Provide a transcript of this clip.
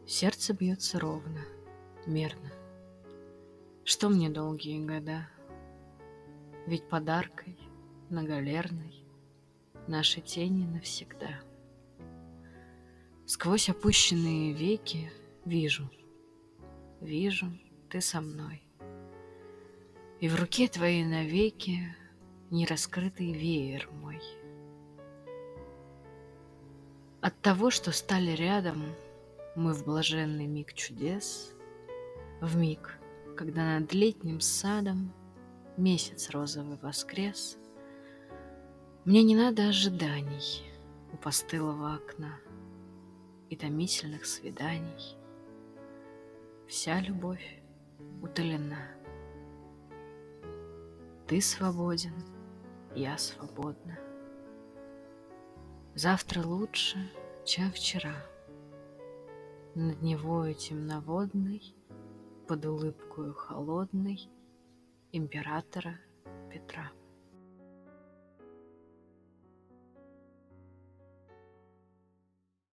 Сердце бьется ровно, мерно. Что мне долгие года? Ведь подаркой многолерной наши тени навсегда. Сквозь опущенные веки вижу, ты со мной. И в руке твоей навеки нераскрытый веер мой. От того, что стали рядом, мы в блаженный миг чудес, в миг, когда над летним садом месяц розовый воскрес, мне не надо ожиданий у постылого окна и томительных свиданий. Вся любовь утолена. Ты свободен, я свободна. Завтра лучше, чем вчера. Над Невою темноводной, под улыбкою холодной императора Петра.